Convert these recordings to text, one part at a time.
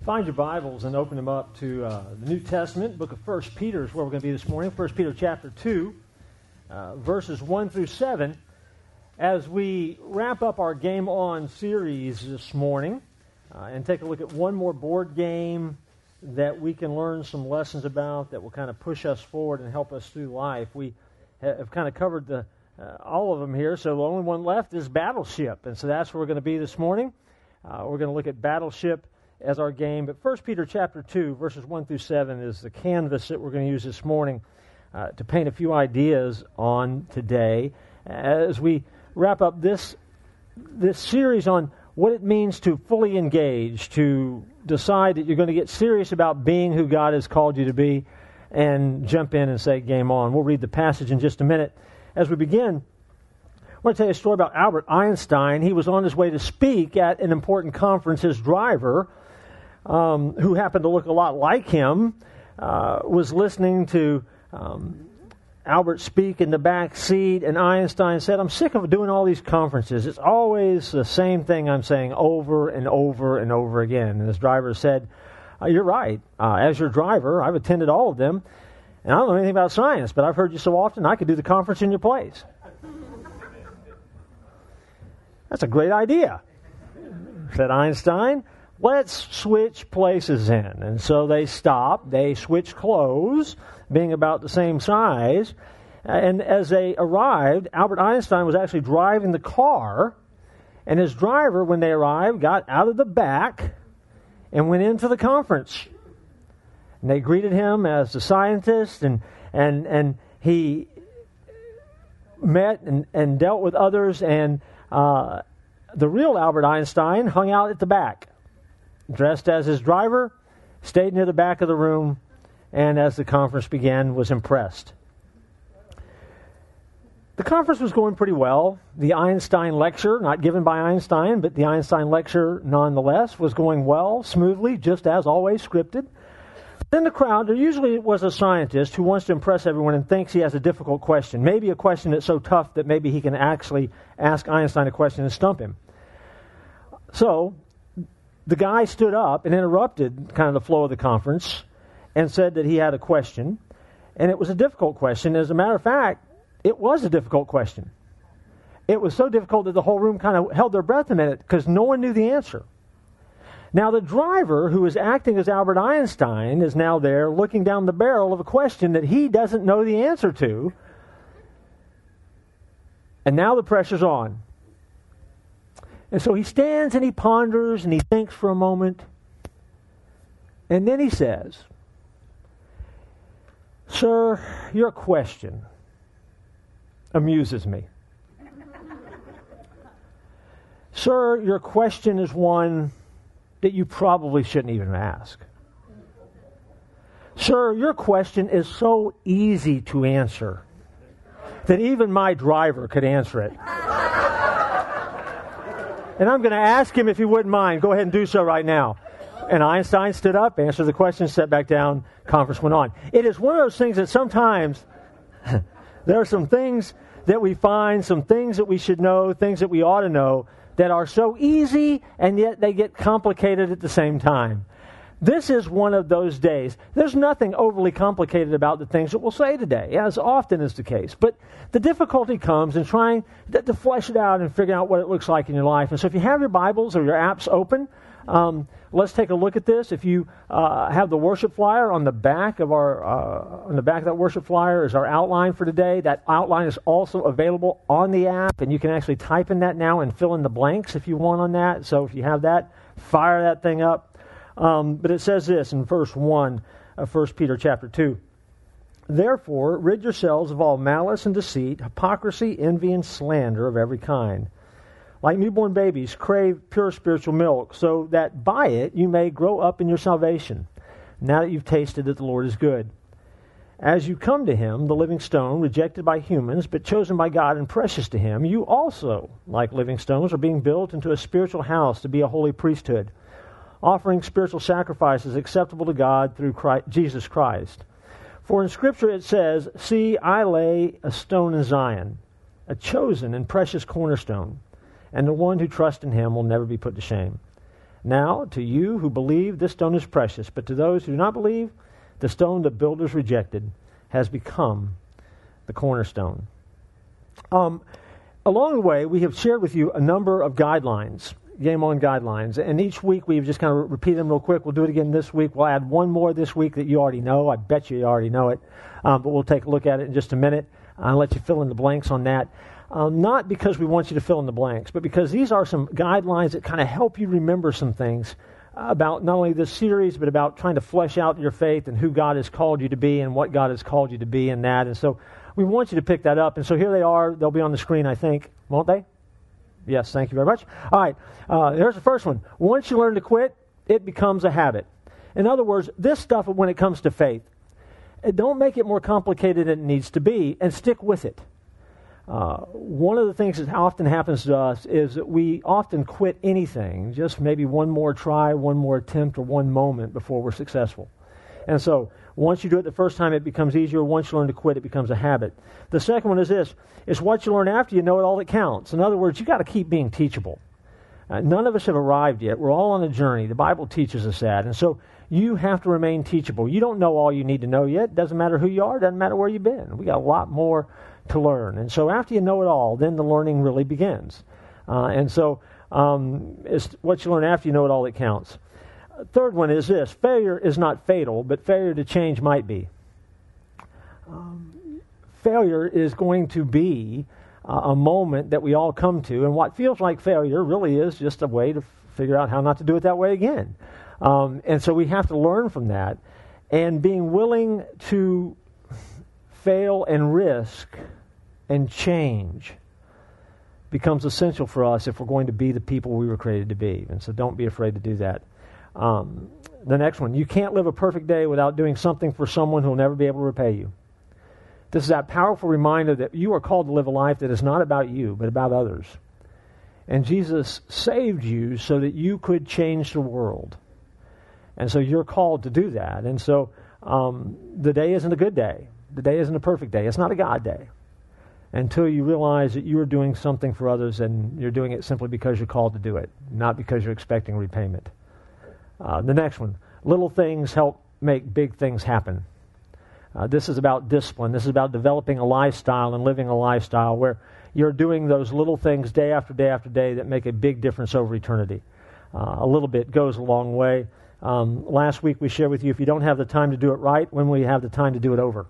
Find your Bibles and open them up to the New Testament, book of 1 Peter is where we're going to be this morning. 1 Peter chapter 2, verses 1 through 7. As we wrap up our Game On series this morning and take a look at one more board game that we can learn some lessons about that will kind of push us forward and help us through life. We have kind of covered all of them here, so the only one left is Battleship. And so that's where we're going to be this morning. We're going to look at Battleship as our game. But 1 Peter chapter 2, verses 1 through 7 is the canvas that we're going to use this morning to paint a few ideas on today as we wrap up this series on what it means to fully engage, to decide that you're going to get serious about being who God has called you to be and jump in and say, game on. We'll read the passage in just a minute. As we begin, I want to tell you a story about Albert Einstein. He was on his way to speak at an important conference. His driver, who happened to look a lot like him, was listening to Albert speak in the back seat, and Einstein said, "I'm sick of doing all these conferences. It's always the same thing I'm saying over and over and over again." And his driver said, "You're right. As your driver, I've attended all of them, and I don't know anything about science, but I've heard you so often, I could do the conference in your place." "That's a great idea," said Einstein. "Let's switch places in." And so they stopped. They switched clothes, being about the same size. And as they arrived, Albert Einstein was actually driving the car. And his driver, when they arrived, got out of the back and went into the conference. And they greeted him as the scientist, and he met and dealt with others. And the real Albert Einstein hung out at the back, dressed as his driver, stayed near the back of the room, and as the conference began, was impressed. The conference was going pretty well. The Einstein lecture, not given by Einstein, but the Einstein lecture nonetheless, was going well, smoothly, just as always scripted. Then the crowd, there usually was a scientist who wants to impress everyone and thinks he has a difficult question, maybe a question that's so tough that maybe he can actually ask Einstein a question and stump him. So the guy stood up and interrupted kind of the flow of the conference and said that he had a question, and it was a difficult question. As a matter of fact, it was a difficult question. It was so difficult that the whole room kind of held their breath a minute because no one knew the answer. Now the driver, who is acting as Albert Einstein, is now there looking down the barrel of a question that he doesn't know the answer to, and now the pressure's on. And so he stands and he ponders and he thinks for a moment. And then he says, "Sir, your question amuses me. Sir, your question is one that you probably shouldn't even ask. Sir, your question is so easy to answer that even my driver could answer it. And I'm going to ask him if he wouldn't mind. Go ahead and do so right now." And Einstein stood up, answered the question, sat back down, conference went on. It is one of those things that sometimes there are some things that we find, some things that we should know, things that we ought to know, that are so easy and yet they get complicated at the same time. This is one of those days. There's nothing overly complicated about the things that we'll say today, as often is the case. But the difficulty comes in trying to flesh it out and figure out what it looks like in your life. And so if you have your Bibles or your apps open, let's take a look at this. If you have the worship flyer on the back of on the back of that worship flyer is our outline for today. That outline is also available on the app, and you can actually type in that now and fill in the blanks if you want on that. So if you have that, fire that thing up. But it says this in verse 1 of 1 Peter chapter 2. "Therefore, rid yourselves of all malice and deceit, hypocrisy, envy, and slander of every kind. Like newborn babies, crave pure spiritual milk, so that by it you may grow up in your salvation, now that you've tasted that the Lord is good. As you come to him, the living stone, rejected by humans, but chosen by God and precious to him, you also, like living stones, are being built into a spiritual house to be a holy priesthood, offering spiritual sacrifices acceptable to God through Jesus Christ. For in Scripture it says, 'See, I lay a stone in Zion, a chosen and precious cornerstone, and the one who trusts in him will never be put to shame.' Now, to you who believe, this stone is precious, but to those who do not believe, the stone the builders rejected has become the cornerstone. Along the way, we have shared with you a number of guidelines, Game On guidelines, and each week we've just kind of repeated them real quick. We'll do it again this week. We'll add one more this week that you already know. I bet you already know it, but we'll take a look at it in just a minute. I'll let you fill in the blanks on that. Not because we want you to fill in the blanks, but because these are some guidelines that kind of help you remember some things about not only this series, but about trying to flesh out your faith and who God has called you to be and what God has called you to be in that. And so we want you to pick that up. And so here they are. They'll be on the screen, I think. Won't they? Yes, thank you very much. All right, here's the first one. Once you learn to quit, it becomes a habit. In other words, this stuff, when it comes to faith, don't make it more complicated than it needs to be, and stick with it. One of the things that often happens to us is that we often quit anything, just maybe one more try, one more attempt, or one moment before we're successful. And so once you do it the first time, it becomes easier. Once you learn to quit, it becomes a habit. The second one is this. It's what you learn after you know it all that counts. In other words, you've got to keep being teachable. None of us have arrived yet. We're all on a journey. The Bible teaches us that. And so you have to remain teachable. You don't know all you need to know yet. Doesn't matter who you are. Doesn't matter where you've been. We got a lot more to learn. And so after you know it all, then the learning really begins. And so it's what you learn after you know it all that counts. Third one is this. Failure is not fatal, but failure to change might be. Failure is going to be a moment that we all come to, and what feels like failure really is just a way to figure out how not to do it that way again. And so we have to learn from that, and being willing to fail and risk and change becomes essential for us if we're going to be the people we were created to be. And so don't be afraid to do that. The next one, you can't live a perfect day without doing something for someone who will never be able to repay you. This is that powerful reminder that you are called to live a life that is not about you, but about others. And Jesus saved you so that you could change the world. And so you're called to do that. And so the day isn't a good day. The day isn't a perfect day. It's not a God day. Until you realize that you are doing something for others and you're doing it simply because you're called to do it, not because you're expecting repayment. The next one, little things help make big things happen. This is about discipline. This is about developing a lifestyle and living a lifestyle where you're doing those little things day after day after day that make a big difference over eternity. A little bit goes a long way. Last week we shared with you, if you don't have the time to do it right, when will you have the time to do it over?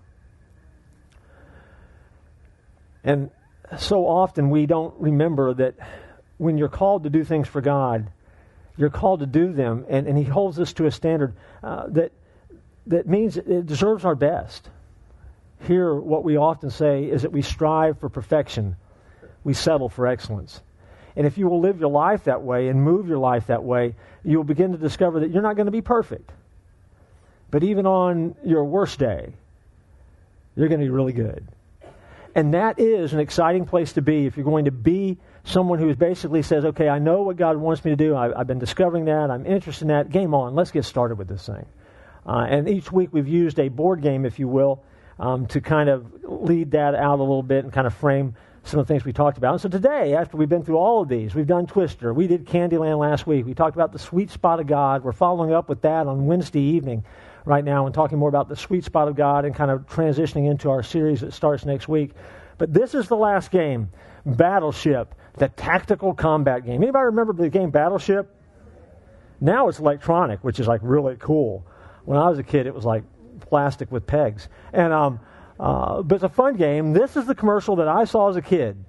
And so often we don't remember that when you're called to do things for God, you're called to do them, and He holds us to a standard that means it deserves our best. Here, what we often say is that we strive for perfection. We settle for excellence. And if you will live your life that way and move your life that way, you will begin to discover that you're not going to be perfect. But even on your worst day, you're going to be really good. And that is an exciting place to be if you're going to be someone who basically says, okay, I know what God wants me to do. I've been discovering that. I'm interested in that. Game on. Let's get started with this thing. And each week we've used a board game, if you will, to kind of lead that out a little bit and kind of frame some of the things we talked about. And so today, after we've been through all of these, we've done Twister. We did Candyland last week. We talked about the sweet spot of God. We're following up with that on Wednesday evening right now and talking more about the sweet spot of God and kind of transitioning into our series that starts next week. But this is the last game, Battleship, the tactical combat game. Anybody remember the game Battleship? Now it's electronic, which is like really cool. When I was a kid, it was like plastic with pegs. And but it's a fun game. This is the commercial that I saw as a kid.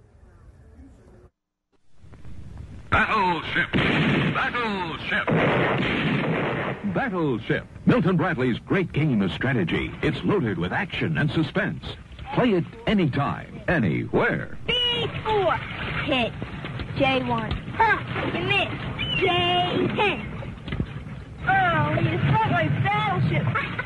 Battleship! Battleship! Battleship, Milton Bradley's great game of strategy. It's loaded with action and suspense. Play it anytime, anywhere. B4. Hit. J1. Huh. You missed. J10. Oh, you struck my battleship.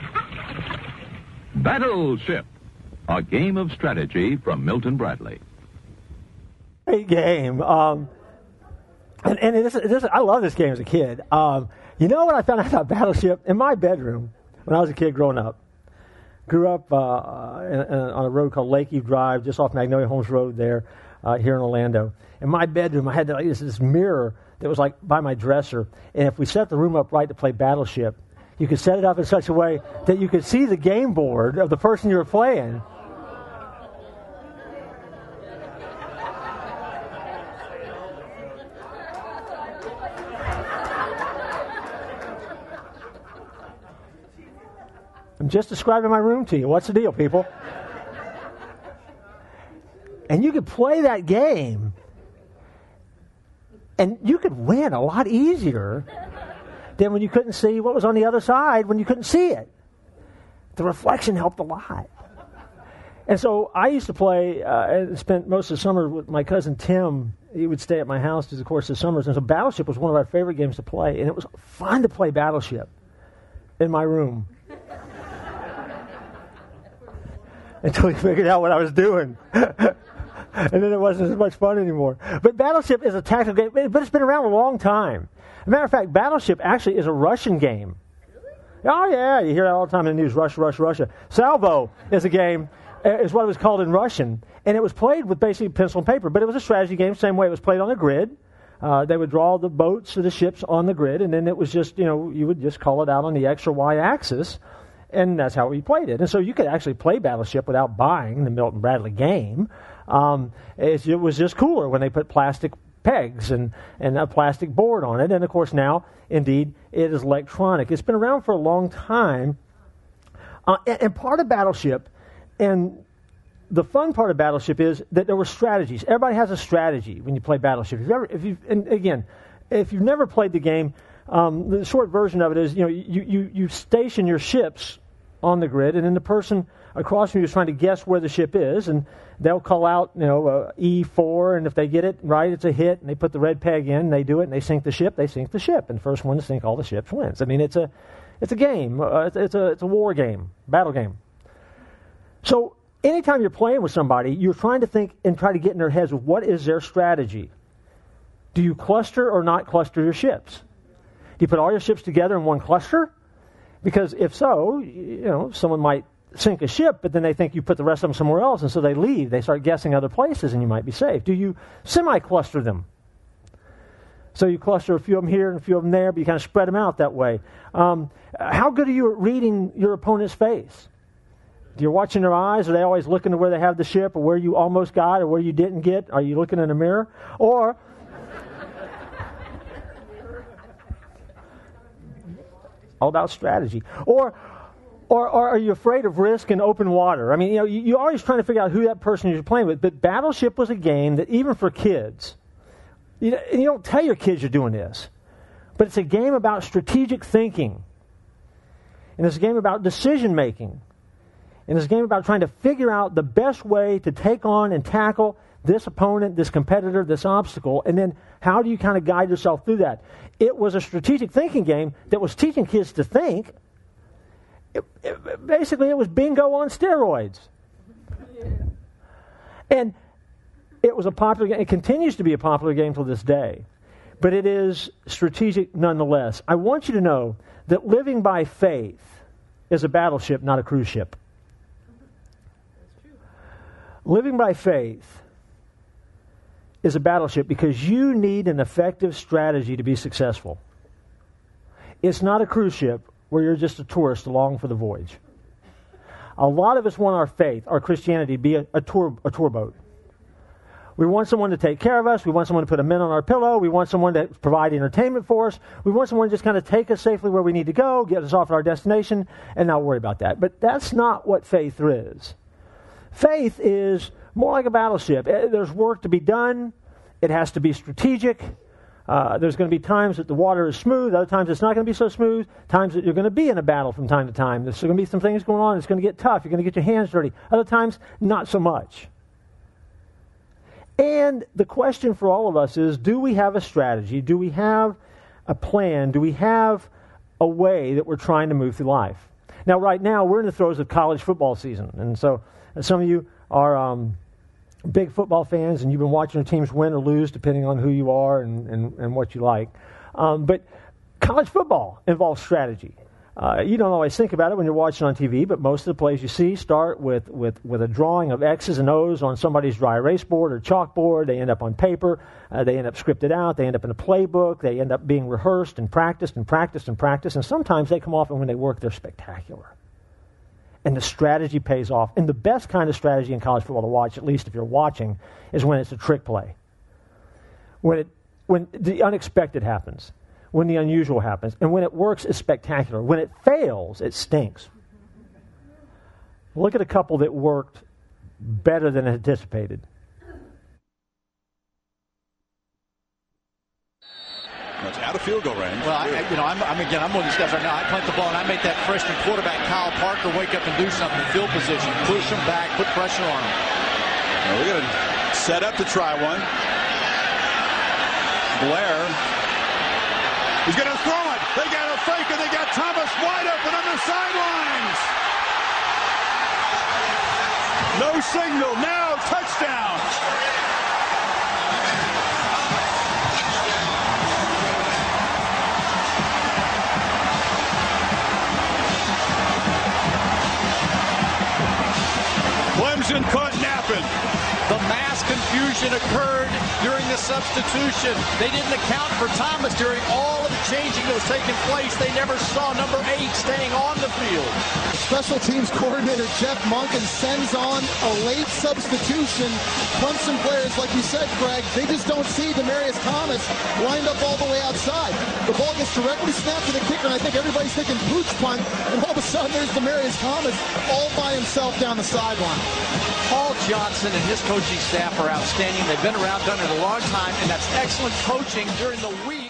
Battleship, a game of strategy from Milton Bradley. Great game. And this, I love this game as a kid. You know what I found out about Battleship? In my bedroom, when I was a kid growing up, grew up on a road called Lakeview Drive, just off Magnolia Homes Road there, here in Orlando. In my bedroom, I had this mirror that was like by my dresser. And if we set the room up right to play Battleship, you could set it up in such a way that you could see the game board of the person you were playing. I'm just describing my room to you. What's the deal, people? And you could play that game, and you could win a lot easier than when you couldn't see what was on the other side when you couldn't see it. The reflection helped a lot. And so I used to play and spent most of the summer with my cousin Tim. He would stay at my house through the course of the summers. And so Battleship was one of our favorite games to play. And it was fun to play Battleship in my room. Until he figured out what I was doing. And then it wasn't as much fun anymore. But Battleship is a tactical game, but it's been around a long time. As a matter of fact, Battleship actually is a Russian game. Oh, yeah, you hear that all the time in the news, Russia, Russia, Russia. Salvo is a game, is what it was called in Russian, and it was played with basically pencil and paper, but it was a strategy game, same way it was played on a grid. They would draw the boats or the ships on the grid, and then it was just, you would just call it out on the X or Y axis, and that's how we played it. And so you could actually play Battleship without buying the Milton Bradley game. It was just cooler when they put plastic pegs and a plastic board on it. And, of course, now, indeed, it is electronic. It's been around for a long time. And part of Battleship, and the fun part of Battleship is that there were strategies. Everybody has a strategy when you play Battleship. If you've never played the game, the short version of it is, you station your ships on the grid, and then the person across from you is trying to guess where the ship is, and they'll call out, E4, and if they get it right, it's a hit, and they put the red peg in, and they do it, and they sink the ship, and the first one to sink all the ships wins. I mean, it's a game. It's a war game, battle game. So anytime you're playing with somebody, you're trying to think and try to get in their heads with what is their strategy. Do you cluster or not cluster your ships? Do you put all your ships together in one cluster? Because if so, someone might sink a ship, but then they think you put the rest of them somewhere else, and so they leave. They start guessing other places, and you might be safe. Do you semi-cluster them? So you cluster a few of them here and a few of them there, but you kind of spread them out that way. How good are you at reading your opponent's face? You're watching their eyes. Are they always looking to where they have the ship, or where you almost got, or where you didn't get? Are you looking in a mirror? Or all about strategy. Or are you afraid of risk and open water? I mean, you're always trying to figure out who that person you're playing with. But Battleship was a game that even for kids, you don't tell your kids you're doing this, but it's a game about strategic thinking. And it's a game about decision making. And it's a game about trying to figure out the best way to take on and tackle this opponent, this competitor, this obstacle, and then how do you kind of guide yourself through that? It was a strategic thinking game that was teaching kids to think. Basically, it was bingo on steroids. And it was a popular game. It continues to be a popular game to this day. But it is strategic nonetheless. I want you to know that living by faith is a battleship, not a cruise ship. Living by faith is a battleship because you need an effective strategy to be successful. It's not a cruise ship where you're just a tourist along for the voyage. A lot of us want our faith, our Christianity, to be a tour boat. We want someone to take care of us. We want someone to put a mint on our pillow. We want someone to provide entertainment for us. We want someone to just kind of take us safely where we need to go, get us off at our destination, and not worry about that. But that's not what faith is. Faith is more like a battleship. There's work to be done. It has to be strategic. There's going to be times that the water is smooth. Other times it's not going to be so smooth. Times that you're going to be in a battle from time to time. There's going to be some things going on. It's going to get tough. You're going to get your hands dirty. Other times, not so much. And the question for all of us is, do we have a strategy? Do we have a plan? Do we have a way that we're trying to move through life? Now, right now, we're in the throes of college football season. And so some of you are big football fans, and you've been watching your teams win or lose, depending on who you are and what you like. But college football involves strategy. You don't always think about it when you're watching on TV, but most of the plays you see start with a drawing of X's and O's on somebody's dry erase board or chalkboard. They end up on paper. They end up scripted out. They end up in a playbook. They end up being rehearsed and practiced and practiced and practiced. And sometimes they come off, and when they work, they're spectacular. And the strategy pays off. And the best kind of strategy in college football to watch, at least if you're watching, is when it's a trick play. When the unexpected happens. When the unusual happens. And when it works, it's spectacular. When it fails, it stinks. Look at a couple that worked better than anticipated. That's out of field goal range. Well, I'm one of these guys right now. I plant the ball and I make that freshman quarterback, Kyle Parker, wake up and do something in field position. Push him back, put pressure on him. Now we're going to set up to try one. Blair. He's going to throw it. They got a fake, and they got Thomas wide open on the sidelines. No signal. Now touchdown. Clemson caught napping. The mass confusion occurred during the substitution. They didn't account for Thomas during all of the changing that was taking place. They never saw number 8 staying on the field. Special teams coordinator Jeff Monken sends on a late substitution. Clemson players, like you said, Greg, they just don't see Demaryius Thomas lined up all the way outside. The ball gets directly snapped to the kicker, and I think everybody's thinking pooch punt, and all of a sudden there's Demaryius Thomas all by himself down the sideline. Paul Johnson and his coaching staff are outstanding. They've been around, done it a long time, and that's excellent coaching during the week.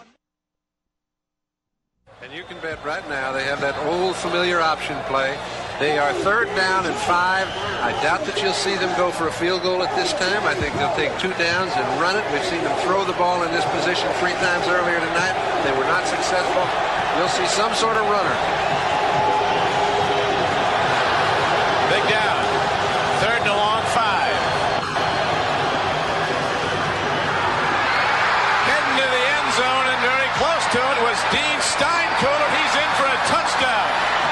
And you can bet right now they have that old familiar option play. They are 3rd down and 5. I doubt that you'll see them go for a field goal at this time. I think they'll take 2 downs and run it. We've seen them throw the ball in this position 3 times earlier tonight. They were not successful. You'll see some sort of runner. Big down. 3rd and a long 5. Heading to the end zone and very close to it was Dean Steinkuhler. He's in for a touchdown.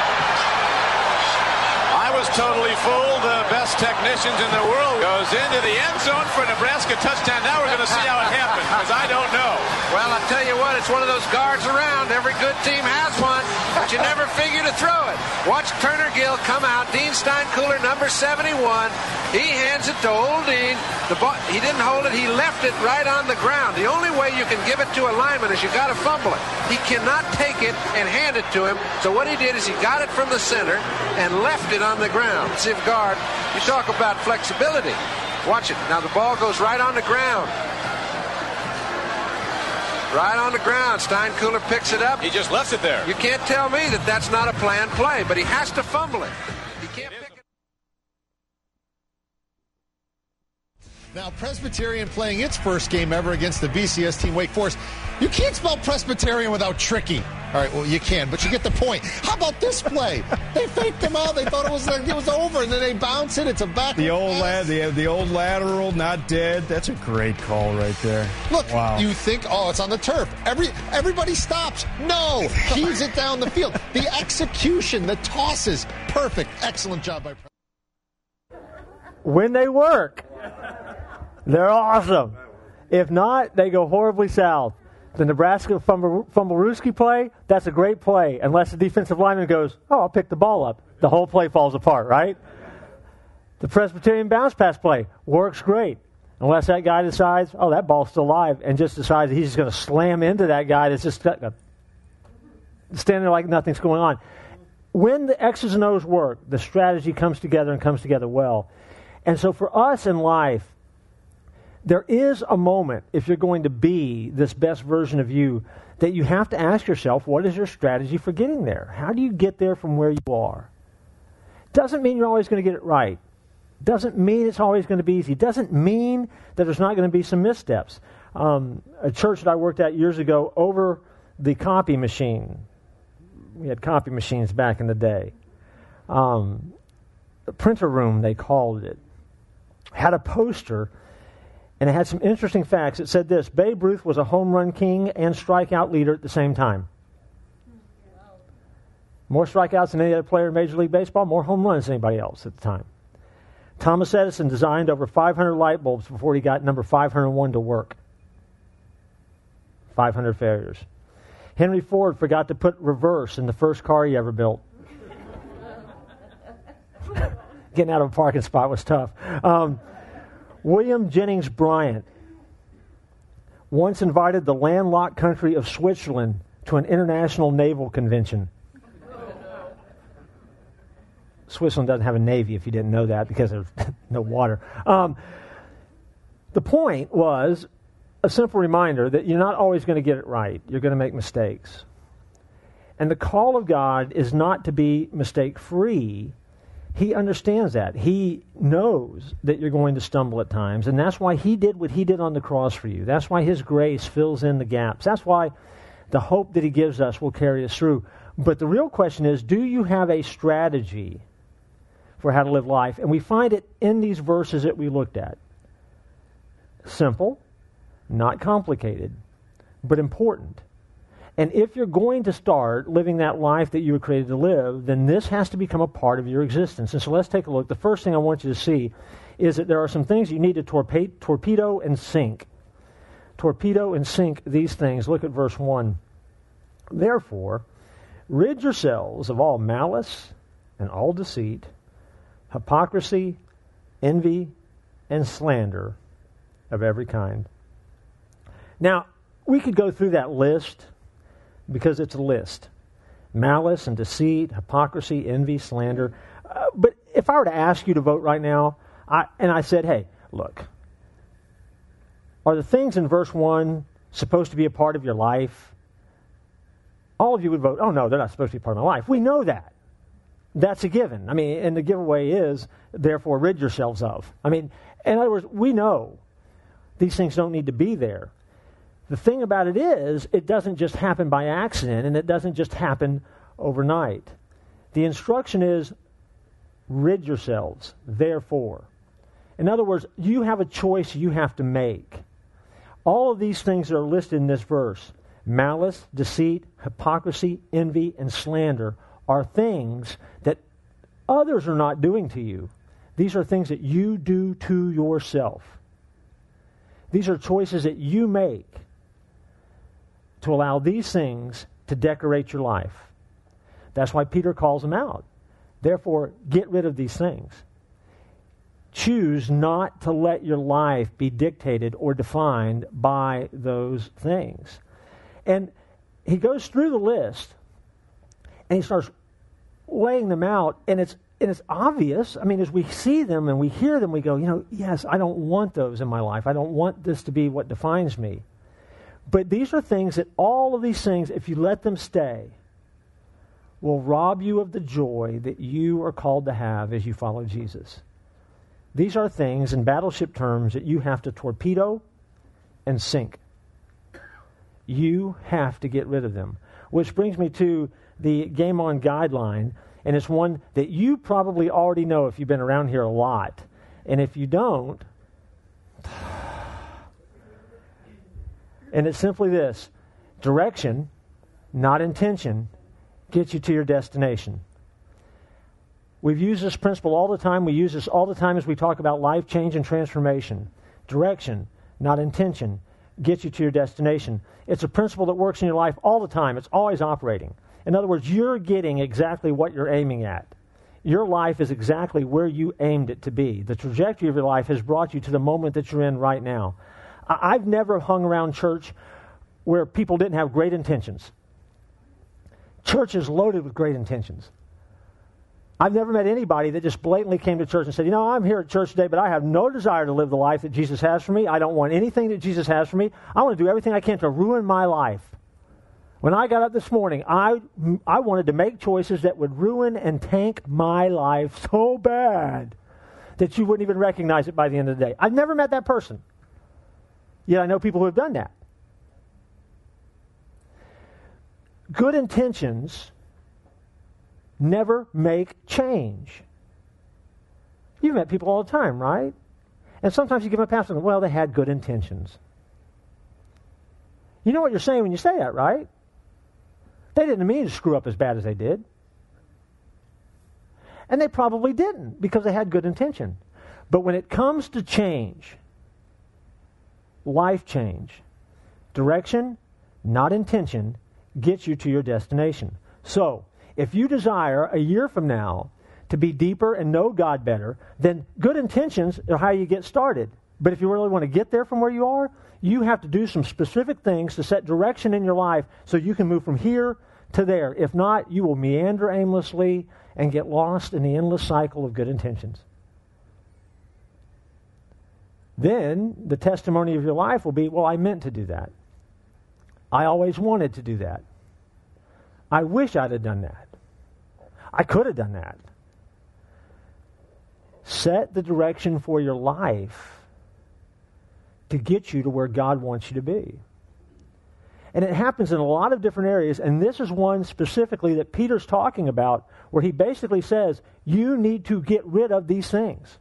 I was totally fooled. The best technicians in the world goes into the end zone for a Nebraska touchdown. Now we're going to see how it happens because I don't know. Well, I tell you what, it's one of those guards around. Every good team has one, but you never figure to throw it. Watch Turner Gill come out. Dean Steinkuhler, number 71. He hands it to old Dean. The ball, he didn't hold it. He left it right on the ground. The only way you can give it to a lineman is you got to fumble it. He cannot take it and hand it to him. So what he did is he got it from the center and left it on the ground. Defensive guard, you talk about flexibility. Watch it. Now the ball goes right on the ground. Right on the ground. Steinkuhler picks it up. He just left it there. You can't tell me that that's not a planned play, but he has to fumble it. He can't pick it. Now, Presbyterian playing its first game ever against the BCS team, Wake Forest. You can't spell Presbyterian without tricky. All right, well, you can, but you get the point. How about this play? They faked him out. They thought it was over, and then they bounce it. It's a back. The old lateral, not dead. That's a great call right there. Look, wow. You think, it's on the turf. Everybody stops. No, heaves it down the field. The execution, the tosses, perfect. Excellent job by When they work, they're awesome. If not, they go horribly south. The Nebraska Fumblerooski play, that's a great play, unless the defensive lineman goes, I'll pick the ball up. The whole play falls apart, right? The Presbyterian bounce pass play works great, unless that guy decides, that ball's still alive, and just decides that he's just going to slam into that guy that's just standing there like nothing's going on. When the X's and O's work, the strategy comes together and comes together well. And so for us in life, there is a moment, if you're going to be this best version of you, that you have to ask yourself, what is your strategy for getting there? How do you get there from where you are? Doesn't mean you're always going to get it right. Doesn't mean it's always going to be easy. Doesn't mean that there's not going to be some missteps. A church that I worked at years ago, over the copy machine. We had copy machines back in the day. The printer room, they called it. Had a poster, and it had some interesting facts. It said this: Babe Ruth was a home run king and strikeout leader at the same time. More strikeouts than any other player in Major League Baseball, more home runs than anybody else at the time. Thomas Edison designed over 500 light bulbs before he got number 501 to work. 500 failures. Henry Ford forgot to put reverse in the first car he ever built. Getting out of a parking spot was tough. William Jennings Bryan once invited the landlocked country of Switzerland to an international naval convention. Switzerland doesn't have a navy, if you didn't know that, because there's no water. The point was a simple reminder that you're not always going to get it right. You're going to make mistakes. And the call of God is not to be mistake-free. He understands that. He knows that you're going to stumble at times, and that's why he did what he did on the cross for you. That's why his grace fills in the gaps. That's why the hope that he gives us will carry us through. But the real question is, do you have a strategy for how to live life? And we find it in these verses that we looked at. Simple, not complicated, but important. And if you're going to start living that life that you were created to live, then this has to become a part of your existence. And so let's take a look. The first thing I want you to see is that there are some things you need to torpedo and sink. Torpedo and sink these things. Look at verse 1. Therefore, rid yourselves of all malice and all deceit, hypocrisy, envy, and slander of every kind. Now, we could go through that list because it's a list. Malice and deceit, hypocrisy, envy, slander. But if I were to ask you to vote right now, I said, hey, look, are the things in verse 1 supposed to be a part of your life? All of you would vote, oh no, they're not supposed to be part of my life. We know that. That's a given. I mean, and the giveaway is, therefore, rid yourselves of. I mean, in other words, we know these things don't need to be there. The thing about it is, it doesn't just happen by accident, and it doesn't just happen overnight. The instruction is, rid yourselves, therefore. In other words, you have a choice you have to make. All of these things that are listed in this verse, malice, deceit, hypocrisy, envy, and slander, are things that others are not doing to you. These are things that you do to yourself. These are choices that you make to allow these things to decorate your life. That's why Peter calls them out. Therefore, get rid of these things. Choose not to let your life be dictated or defined by those things. And he goes through the list, and he starts laying them out, and it's obvious. I mean, as we see them and we hear them, we go, yes, I don't want those in my life. I don't want this to be what defines me. But these are things that all of these things, if you let them stay, will rob you of the joy that you are called to have as you follow Jesus. These are things, in battleship terms, that you have to torpedo and sink. You have to get rid of them. Which brings me to the Game On guideline, and it's one that you probably already know if you've been around here a lot. And if you don't, and it's simply this: direction, not intention, gets you to your destination. We've used this principle all the time. We use this all the time as we talk about life change and transformation. Direction, not intention, gets you to your destination. It's a principle that works in your life all the time. It's always operating. In other words, you're getting exactly what you're aiming at. Your life is exactly where you aimed it to be. The trajectory of your life has brought you to the moment that you're in right now. I've never hung around church where people didn't have great intentions. Church is loaded with great intentions. I've never met anybody that just blatantly came to church and said, I'm here at church today, but I have no desire to live the life that Jesus has for me. I don't want anything that Jesus has for me. I want to do everything I can to ruin my life. When I got up this morning, I wanted to make choices that would ruin and tank my life so bad that you wouldn't even recognize it by the end of the day. I've never met that person. Yet I know people who have done that. Good intentions never make change. You've met people all the time, right? And sometimes you give them a pass and go, well, they had good intentions. You know what you're saying when you say that, right? They didn't mean to screw up as bad as they did. And they probably didn't because they had good intention. But when it comes to change, life change, direction, not intention, gets you to your destination. So, if you desire a year from now to be deeper and know God better, then good intentions are how you get started. But if you really want to get there from where you are, you have to do some specific things to set direction in your life so you can move from here to there. If not, you will meander aimlessly and get lost in the endless cycle of good intentions. Then the testimony of your life will be, well, I meant to do that. I always wanted to do that. I wish I'd have done that. I could have done that. Set the direction for your life to get you to where God wants you to be. And it happens in a lot of different areas, and this is one specifically that Peter's talking about, where he basically says, you need to get rid of these things.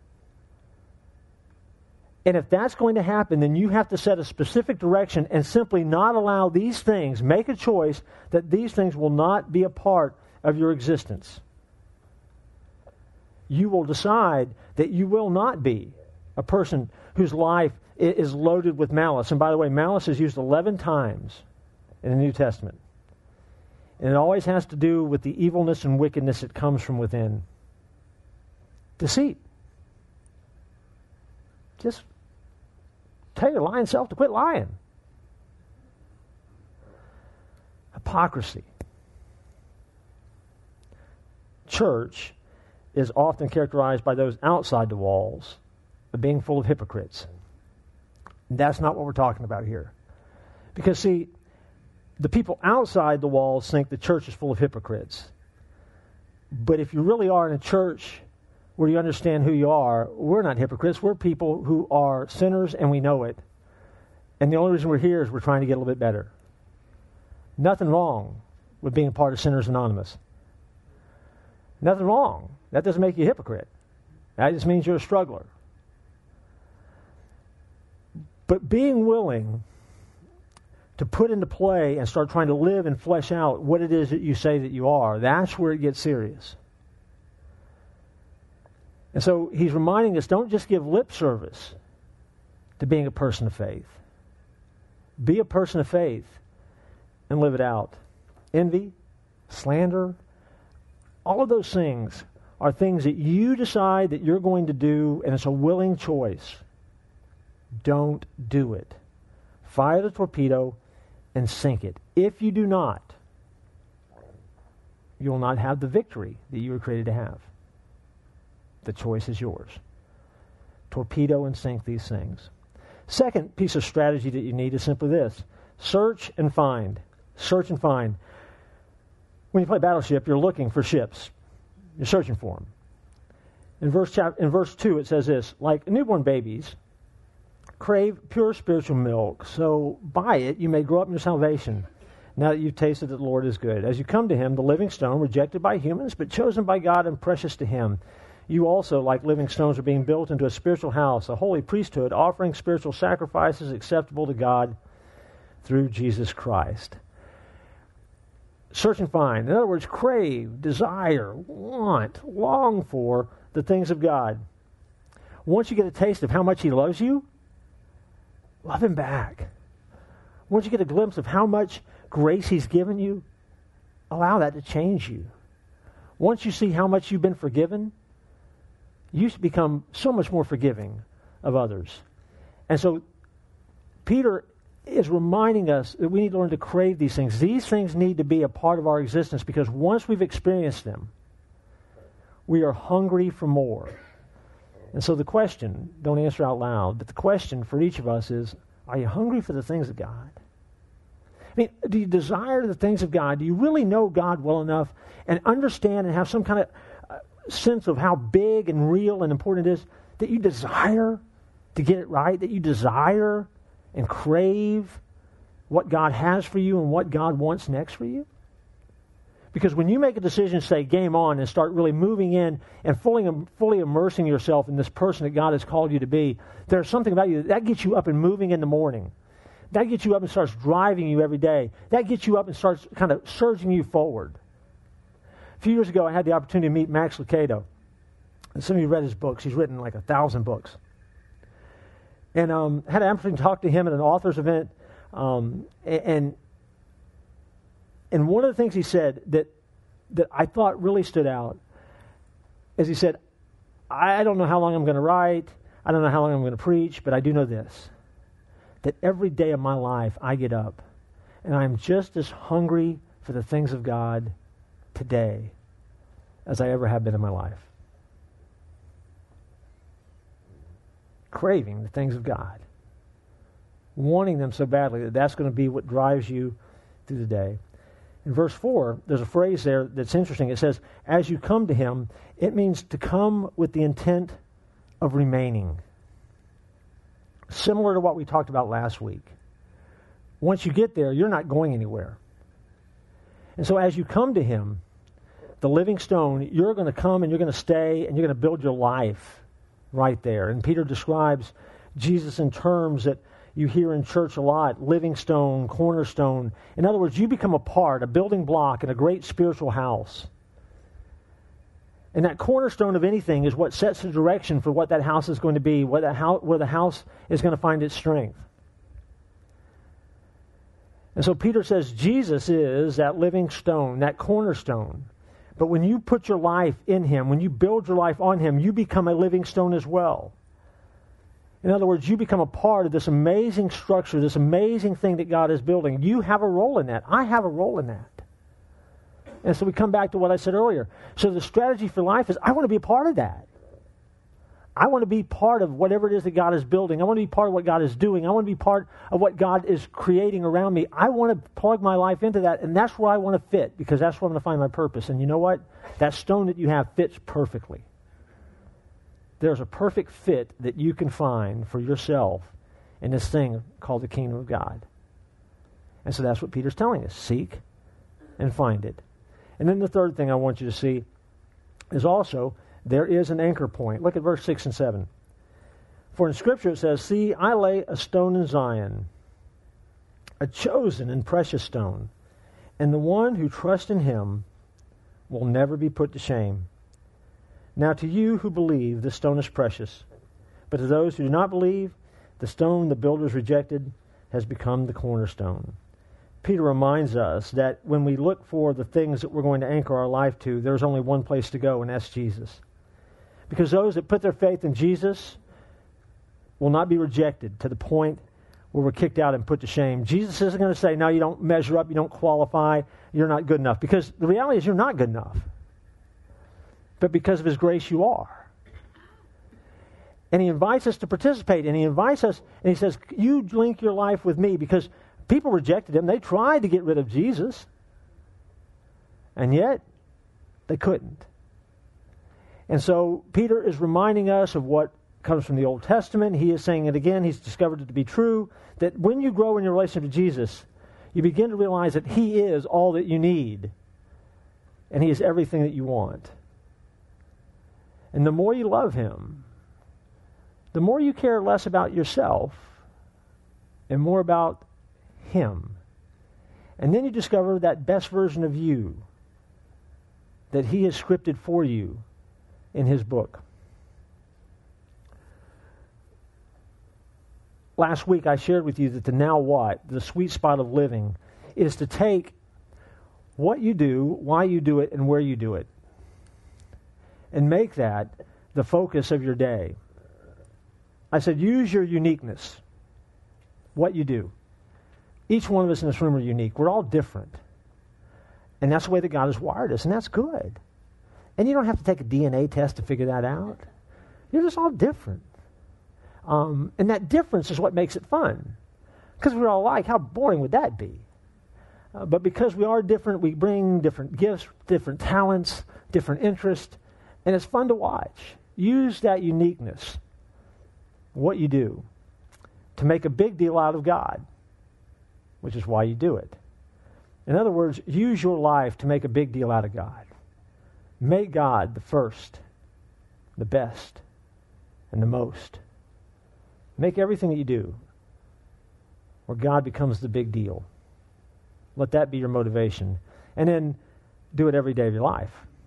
And if that's going to happen, then you have to set a specific direction and simply not allow these things, make a choice that these things will not be a part of your existence. You will decide that you will not be a person whose life is loaded with malice. And by the way, malice is used 11 times in the New Testament. And it always has to do with the evilness and wickedness that comes from within. Deceit. Just tell your lying self to quit lying. Hypocrisy. Church is often characterized by those outside the walls of being full of hypocrites. That's not what we're talking about here. Because, see, the people outside the walls think the church is full of hypocrites. But if you really are in a church where you understand who you are, we're not hypocrites. We're people who are sinners, and we know it. And the only reason we're here is we're trying to get a little bit better. Nothing wrong with being a part of Sinners Anonymous. Nothing wrong. That doesn't make you a hypocrite. That just means you're a struggler. But being willing to put into play and start trying to live and flesh out what it is that you say that you are, that's where it gets serious. And so he's reminding us, don't just give lip service to being a person of faith. Be a person of faith and live it out. Envy, slander, all of those things are things that you decide that you're going to do, and it's a willing choice. Don't do it. Fire the torpedo and sink it. If you do not, you will not have the victory that you were created to have. The choice is yours. Torpedo and sink these things. Second piece of strategy that you need is simply this. Search and find. Search and find. When you play Battleship, you're looking for ships. You're searching for them. In verse 2, it says this, like newborn babies crave pure spiritual milk, so by it you may grow up in your salvation, now that you've tasted that the Lord is good. As you come to him, the living stone, rejected by humans, but chosen by God and precious to him, you also, like living stones, are being built into a spiritual house, a holy priesthood, offering spiritual sacrifices acceptable to God through Jesus Christ. Search and find. In other words, crave, desire, want, long for the things of God. Once you get a taste of how much he loves you, love him back. Once you get a glimpse of how much grace he's given you, allow that to change you. Once you see how much you've been forgiven, you become so much more forgiving of others. And so Peter is reminding us that we need to learn to crave these things. These things need to be a part of our existence because once we've experienced them, we are hungry for more. And so the question, don't answer out loud, but the question for each of us is, are you hungry for the things of God? I mean, do you desire the things of God? Do you really know God well enough and understand and have some kind of sense of how big and real and important it is that you desire to get it right, that you desire and crave what God has for you and what God wants next for you? Because when you make a decision to say game on and start really moving in and fully immersing yourself in this person that God has called you to be, there's something about you that gets you up and moving in the morning. That gets you up and starts driving you every day. That gets you up and starts kind of surging you forward. few years ago, I had the opportunity to meet Max Lucado. And some of you read his books. He's written like 1,000 books. And had an opportunity to talk to him at an author's event. And one of the things he said that I thought really stood out is he said, I don't know how long I'm going to write. I don't know how long I'm going to preach, but I do know this, that every day of my life I get up and I'm just as hungry for the things of God today as I ever have been in my life. Craving the things of God. Wanting them so badly that that's going to be what drives you through the day. In verse 4, there's a phrase there that's interesting. It says, as you come to him, it means to come with the intent of remaining. Similar to what we talked about last week. Once you get there, you're not going anywhere. And so as you come to him, the living stone, you're going to come and you're going to stay and you're going to build your life right there. And Peter describes Jesus in terms that you hear in church a lot, living stone, cornerstone. In other words, you become a part, a building block in a great spiritual house. And that cornerstone of anything is what sets the direction for what that house is going to be, where the house is going to find its strength. And so Peter says Jesus is that living stone, that cornerstone. But when you put your life in him, when you build your life on him, you become a living stone as well. In other words, you become a part of this amazing structure, this amazing thing that God is building. You have a role in that. I have a role in that. And so we come back to what I said earlier. So the strategy for life is I want to be a part of that. I want to be part of whatever it is that God is building. I want to be part of what God is doing. I want to be part of what God is creating around me. I want to plug my life into that, and that's where I want to fit, because that's where I'm going to find my purpose. And you know what? That stone that you have fits perfectly. There's a perfect fit that you can find for yourself in this thing called the kingdom of God. And so that's what Peter's telling us. Seek and find it. And then the third thing I want you to see is also there is an anchor point. Look at verse 6 and 7. For in Scripture it says, see, I lay a stone in Zion, a chosen and precious stone, and the one who trusts in him will never be put to shame. Now to you who believe, this stone is precious. But to those who do not believe, the stone the builders rejected has become the cornerstone. Peter reminds us that when we look for the things that we're going to anchor our life to, there's only one place to go, and that's Jesus. Because those that put their faith in Jesus will not be rejected to the point where we're kicked out and put to shame. Jesus isn't going to say, no, you don't measure up, you don't qualify, you're not good enough. Because the reality is you're not good enough. But because of his grace, you are. And he invites us to participate, and he invites us, and he says, you link your life with me, because people rejected him. They tried to get rid of Jesus, and yet they couldn't. And so Peter is reminding us of what comes from the Old Testament. He is saying it again. He's discovered it to be true, that when you grow in your relationship with Jesus, you begin to realize that he is all that you need, and he is everything that you want. And the more you love him, the more you care less about yourself and more about him. And then you discover that best version of you that he has scripted for you in his book. Last week I shared with you that the now what, the sweet spot of living, is to take what you do, why you do it, and where you do it, and make that the focus of your day. I said, use your uniqueness, what you do. Each one of us in this room are unique. We're all different. And that's the way that God has wired us, and that's good. And you don't have to take a DNA test to figure that out. You're just all different. And that difference is what makes it fun. Because we're all alike, how boring would that be? But because we are different, we bring different gifts, different talents, different interests, and it's fun to watch. Use that uniqueness, what you do, to make a big deal out of God, which is why you do it. In other words, use your life to make a big deal out of God. Make God the first, the best, and the most. Make everything that you do where God becomes the big deal. Let that be your motivation. And then do it every day of your life.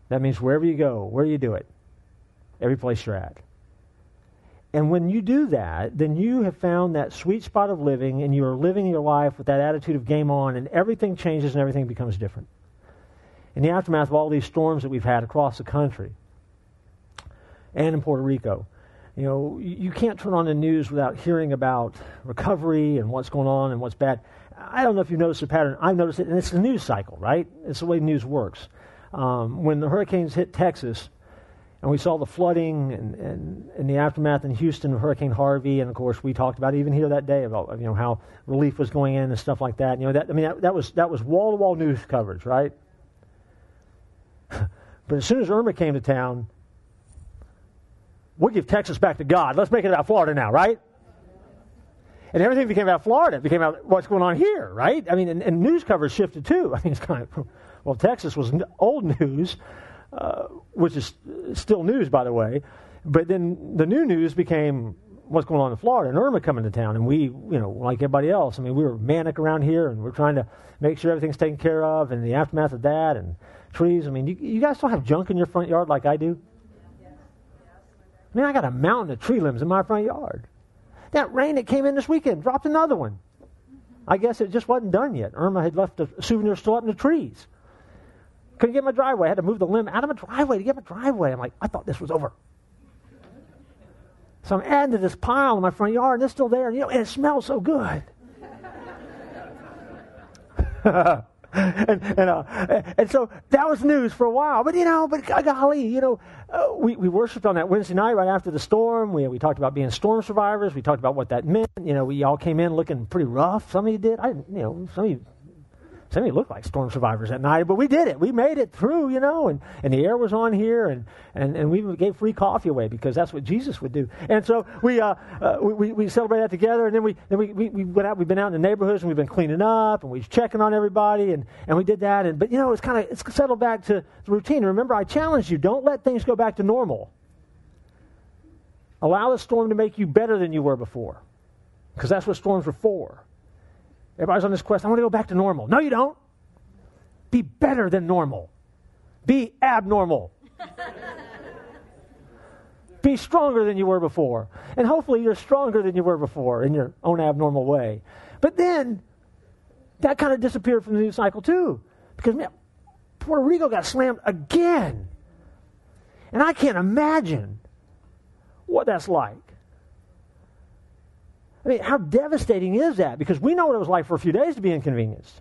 That means wherever you go, where you do it, every place you're at. And when you do that, then you have found that sweet spot of living, and you are living your life with that attitude of game on, and everything changes and everything becomes different. In the aftermath of all these storms that we've had across the country and in Puerto Rico, you can't turn on the news without hearing about recovery and what's going on and what's bad. I don't know if you've noticed the pattern. I've noticed it, and it's the news cycle, right? It's the way news works. When the hurricanes hit Texas, and we saw the flooding and the aftermath in Houston of Hurricane Harvey, and of course we talked about it even here that day about how relief was going in and stuff like that. That was wall-to-wall news coverage, right? But as soon as Irma came to town, we'll give Texas back to God. Let's make it about Florida now, right? And everything became about Florida. It became about what's going on here, right? And news coverage shifted too. It's kind of, Texas was old news, which is still news, by the way. But then the new news became what's going on in Florida and Irma coming to town. And we, like everybody else, we were manic around here, and we're trying to make sure everything's taken care of, and the aftermath of that, and trees. You guys still have junk in your front yard like I do? I got a mountain of tree limbs in my front yard. That rain that came in this weekend dropped another one. I guess it just wasn't done yet. Irma had left a souvenir still up in the trees. Couldn't get my driveway. I had to move the limb out of my driveway to get my driveway. I'm like, I thought this was over. So I'm adding to this pile in my front yard, and it's still there. And it smells so good. And so that was news for a while. But golly, we worshipped on that Wednesday night right after the storm. We talked about being storm survivors. We talked about what that meant. We all came in looking pretty rough. Some of you did. Some of you looked like storm survivors that night, but we did it. We made it through, and the air was on here, and we even gave free coffee away because that's what Jesus would do. And so we celebrated that together, and then we went out. We've been out in the neighborhoods, and we've been cleaning up, and we're checking on everybody, and we did that. But it's settled back to the routine. And remember, I challenged you: don't let things go back to normal. Allow the storm to make you better than you were before, because that's what storms are for. Everybody's on this quest. I want to go back to normal. No, you don't. Be better than normal. Be abnormal. Be stronger than you were before. And hopefully you're stronger than you were before in your own abnormal way. But then, that kind of disappeared from the news cycle too. Because Puerto Rico got slammed again. And I can't imagine what that's like. How devastating is that? Because we know what it was like for a few days to be inconvenienced.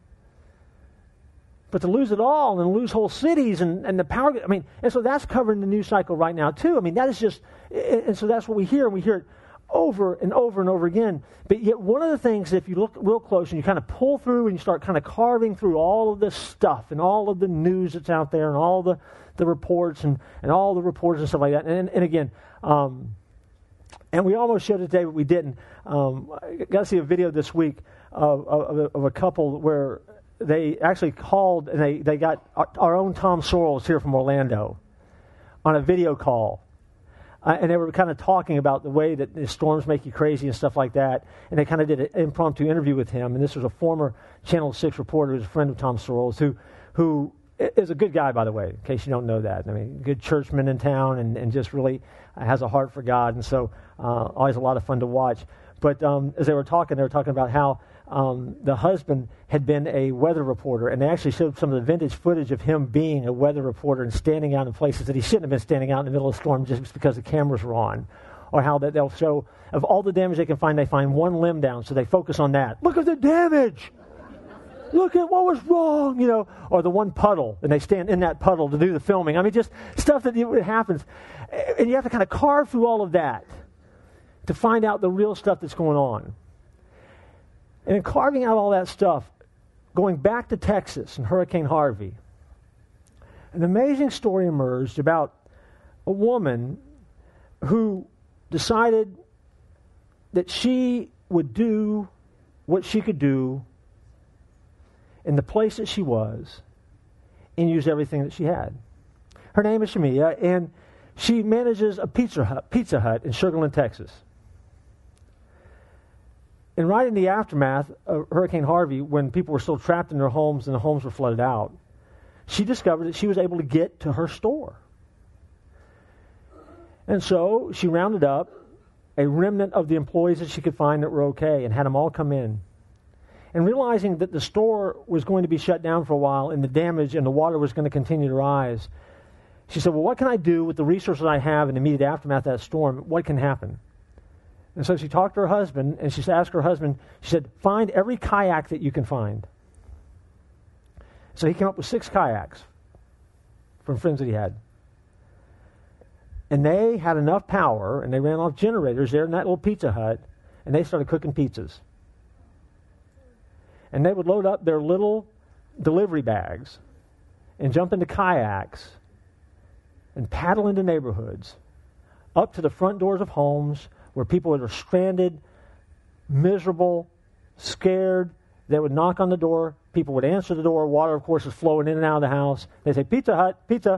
But to lose it all and lose whole cities and the power, and so that's covered in the news cycle right now too. That is just, and so that's what we hear, and we hear it over and over and over again. But yet one of the things, if you look real close and you kind of pull through and you start kind of carving through all of this stuff and all of the news that's out there and all the reports and all the reporters and stuff like that, and again, and we almost showed it today, but we didn't. I got to see a video this week of a couple where they actually called, and they got our own Tom Sorrells here from Orlando on a video call. And they were kind of talking about the way that the storms make you crazy and stuff like that. And they kind of did an impromptu interview with him. And this was a former Channel 6 reporter who's a friend of Tom Sorrells, who is a good guy, by the way, in case you don't know that. Good churchman in town and just really has a heart for God. And so always a lot of fun to watch. But as they were talking about how the husband had been a weather reporter, and they actually showed some of the vintage footage of him being a weather reporter and standing out in places that he shouldn't have been standing out in the middle of a storm just because the cameras were on. Or how that they'll show, of all the damage they can find, they find one limb down, so they focus on that. Look at the damage! Look at what was wrong, or the one puddle, and they stand in that puddle to do the filming. Just stuff that happens. And you have to kind of carve through all of that to find out the real stuff that's going on. And in carving out all that stuff, going back to Texas and Hurricane Harvey, an amazing story emerged about a woman who decided that she would do what she could do in the place that she was and use everything that she had. Her name is Shamia, and she manages a Pizza Hut in Sugar Land, Texas. And right in the aftermath of Hurricane Harvey, when people were still trapped in their homes and the homes were flooded out, she discovered that she was able to get to her store. And so she rounded up a remnant of the employees that she could find that were okay and had them all come in. And realizing that the store was going to be shut down for a while and the damage and the water was going to continue to rise, she said, well, what can I do with the resources I have in the immediate aftermath of that storm? What can happen? And so she talked to her husband, and she asked her husband, she said, find every kayak that you can find. So he came up with 6 kayaks from friends that he had. And they had enough power, and they ran off generators there in that little Pizza Hut, and they started cooking pizzas. And they would load up their little delivery bags and jump into kayaks and paddle into neighborhoods, up to the front doors of homes where people that are stranded, miserable, scared. They would knock on the door. People would answer the door. Water, of course, is flowing in and out of the house. They say, Pizza Hut, pizza.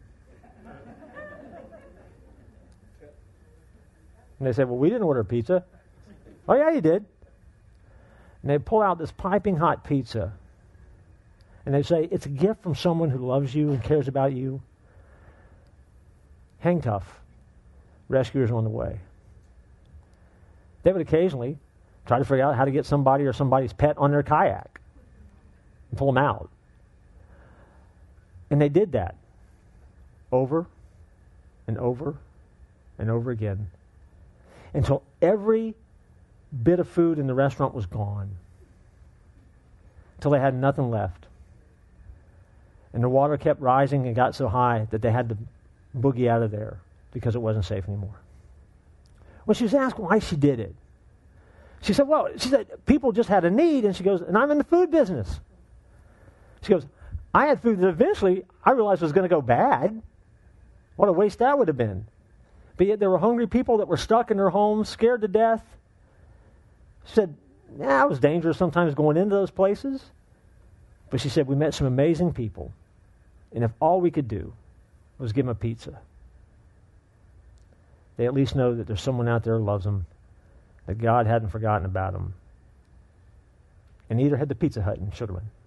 And they say, well, we didn't order pizza. Oh, yeah, you did. And they pull out this piping hot pizza. And they say, it's a gift from someone who loves you and cares about you. Hang tough. Rescuers on the way. They would occasionally try to figure out how to get somebody or somebody's pet on their kayak and pull them out. And they did that over and over and over again until every bit of food in the restaurant was gone, until they had nothing left. And the water kept rising and got so high that they had to boogie out of there because it wasn't safe anymore. When she was asked why she did it, she said, people just had a need, and she goes, and I'm in the food business. She goes, I had food that eventually I realized was going to go bad. What a waste that would have been. But yet there were hungry people that were stuck in their homes, scared to death. She said, it was dangerous sometimes going into those places. But she said, we met some amazing people. And if all we could do was give them a pizza, they at least know that there's someone out there who loves them, that God hadn't forgotten about them. And neither had the Pizza Hut in Sugar Land.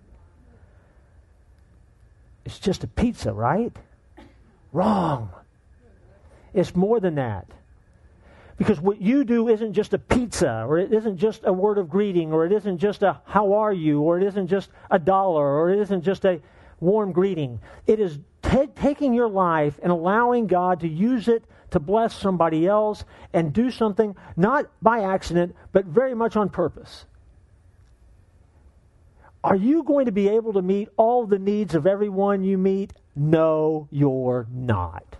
It's just a pizza, right? Wrong. It's more than that. Because what you do isn't just a pizza, or it isn't just a word of greeting, or it isn't just a how are you, or it isn't just $1, or it isn't just a warm greeting. It is taking your life and allowing God to use it to bless somebody else and do something not by accident, but very much on purpose. Are you going to be able to meet all the needs of everyone you meet? No, you're not.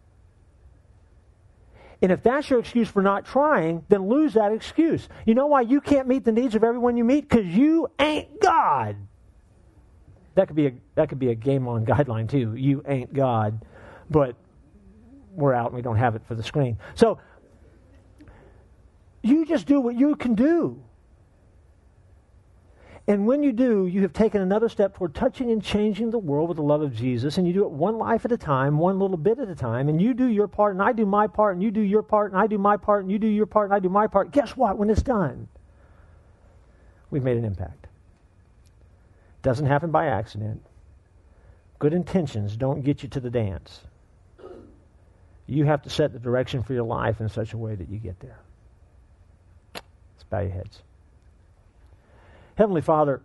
And if that's your excuse for not trying, then lose that excuse. You know why you can't meet the needs of everyone you meet? Because you ain't God. That could be a game on guideline too. You ain't God, but we're out and we don't have it for the screen. So you just do what you can do. And when you do, you have taken another step toward touching and changing the world with the love of Jesus, and you do it one life at a time, one little bit at a time, and you do your part, and I do my part, and you do your part, and I do my part, and you do your part, and I do my part. Guess what? When it's done, we've made an impact. It doesn't happen by accident. Good intentions don't get you to the dance. You have to set the direction for your life in such a way that you get there. Let's bow your heads. Heavenly Father,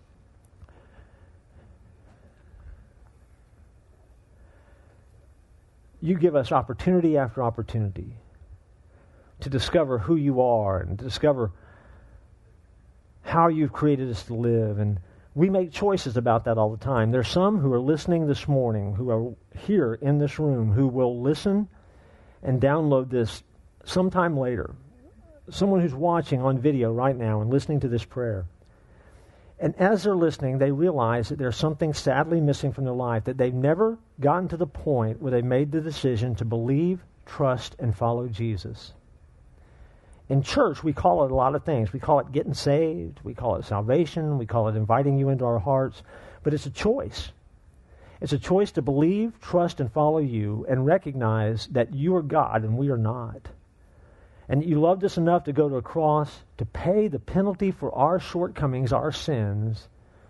you give us opportunity after opportunity to discover who you are and to discover how you've created us to live. And we make choices about that all the time. There's some who are listening this morning, who are here in this room, who will listen and download this sometime later. Someone who's watching on video right now and listening to this prayer. And as they're listening, they realize that there's something sadly missing from their life, that they've never gotten to the point where they made the decision to believe, trust, and follow Jesus. In church, we call it a lot of things. We call it getting saved. We call it salvation. We call it inviting you into our hearts. But it's a choice. It's a choice to believe, trust, and follow you and recognize that you are God and we are not. And you loved us enough to go to a cross to pay the penalty for our shortcomings, our sins,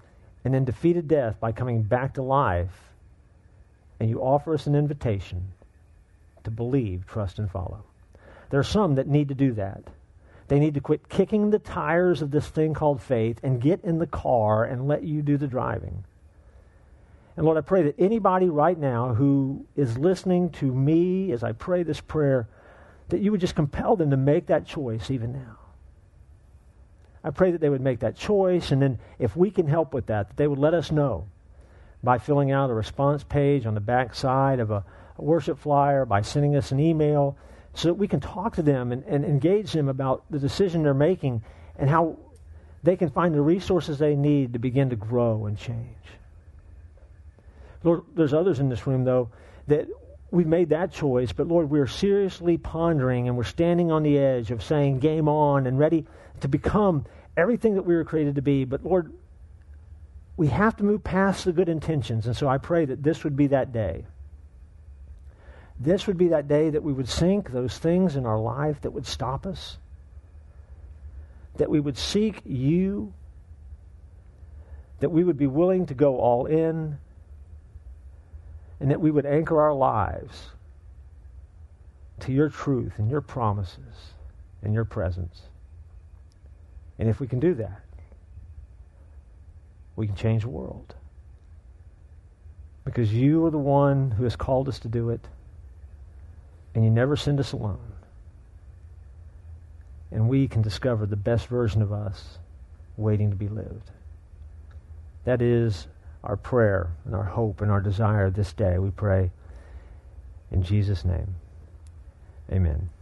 and then defeated death by coming back to life, and you offer us an invitation to believe, trust, and follow. There are some that need to do that. They need to quit kicking the tires of this thing called faith and get in the car and let you do the driving. And Lord, I pray that anybody right now who is listening to me as I pray this prayer, that you would just compel them to make that choice even now. I pray that they would make that choice, and then if we can help with that they would let us know by filling out a response page on the back side of a worship flyer, by sending us an email, so that we can talk to them and engage them about the decision they're making and how they can find the resources they need to begin to grow and change. Lord, there's others in this room, though, that we've made that choice, but Lord, we're seriously pondering and we're standing on the edge of saying game on and ready to become everything that we were created to be. But Lord, we have to move past the good intentions, and so I pray that this would be that day. This would be that day that we would sink those things in our life that would stop us, that we would seek you, that we would be willing to go all in, and that we would anchor our lives to your truth and your promises and your presence. And if we can do that, we can change the world. Because you are the one who has called us to do it, and you never send us alone. And we can discover the best version of us waiting to be lived. That is our prayer and our hope and our desire this day, we pray in Jesus' name. Amen.